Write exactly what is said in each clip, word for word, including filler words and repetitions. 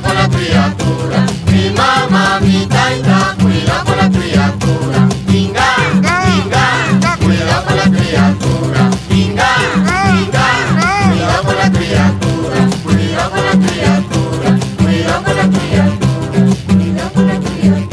con la criatura. Mi mamá, mi taita, cuida con la criatura. Inga, inga, cuida con la criatura. Inga, inga, cuida con la criatura. Cuida con la criatura. Cuida con la criatura. Cuida con la criatura.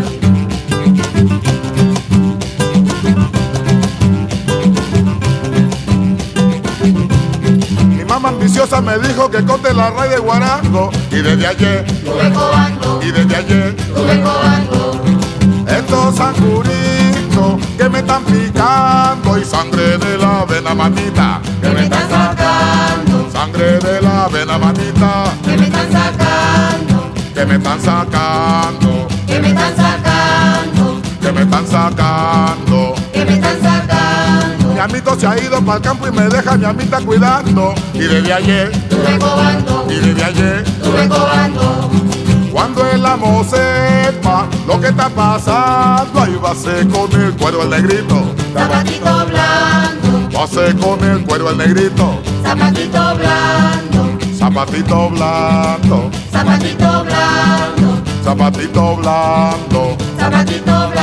Mi mamá ambiciosa me dijo que corte la raíz de guarango. Y desde ayer, Tuve cobando, y desde ayer, tuve cobando. estos sanguritos que me están picando. Y sangre de la vena, mamita, Que me están sacando, sangre de la vena, mamita, que me están sacando, que me están sacando, que me están sacando, que me están sacando. que me están sacando. Mi amito se ha ido para el campo y me deja mi amita cuidando. Y desde ayer, Tuve cobando, y desde ayer, tuve cobando. cuando el amo sepa lo que está pasando, ahí va a ser con el cuero el negrito, Zapatito blando, va a ser con el cuero el negrito, zapatito blando, zapatito blando, zapatito blando, zapatito blando. zapatito blando.